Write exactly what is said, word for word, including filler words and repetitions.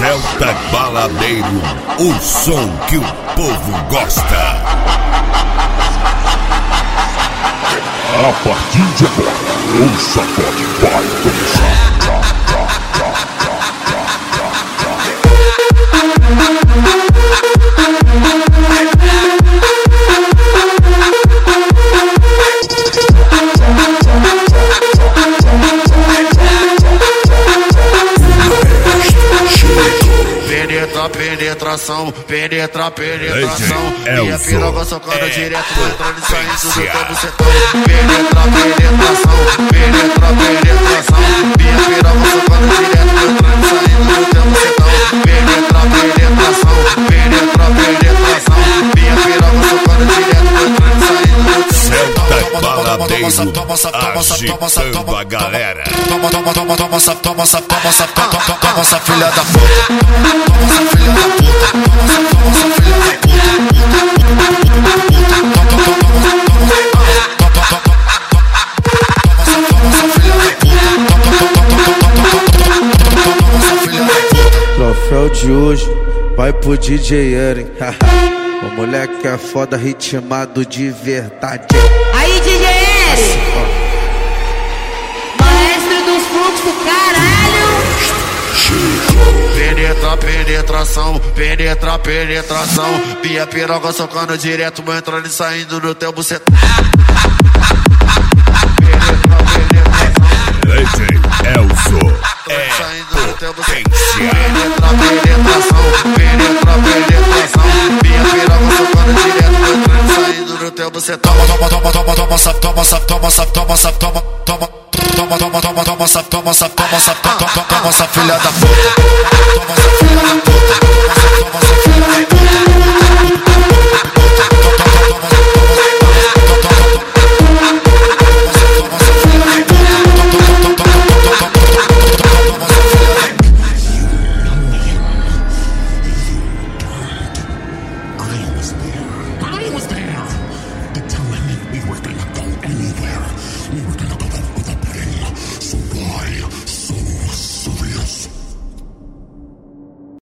Celta Baladeiro, o som que o povo gosta. A partir de agora, o sacode vai começar. Penetra, penetração, penetra, penetração. Minha piroga socando direto, entrando e saindo do teu bucetão. Penetra, penetração, penetra, penetração. Minha piroga socando direto, entrando e saindo do teu bucetão. Penetra, penetração, penetra, penetração. Minha piroga socando direto, entrando e saindo do teu bucetão. Celta Baladeiro, agitando a galera. Toma, toma, toma, toma, toma, toma, toma, toma, toma, essa filha da puta. Toma essa filha da puta. Toma essa, toma essa filha da puta. Troféu de hoje vai pro D J Eren. O moleque é foda, ritmado de verdade. Aí, D J Eren, maestro dos fluxos, caralho. Penetra, penetração, penetra, penetração. Minha piroga socando direto, entrando e saindo do teu bucetão. Penetra, penetração. D J Elzo é Saindo do teu bucetão. potência. Penetra, penetração, penetra, penetração. Minha piroga socando direto, entrando e saindo do teu bucetão. Toma, toma, toma, toma, toma, toma, toma, toma, toma, toma, toma. Toma, toma, toma, toma, toma, toma, toma, toma, toma, toma, toma, filha da puta. Toma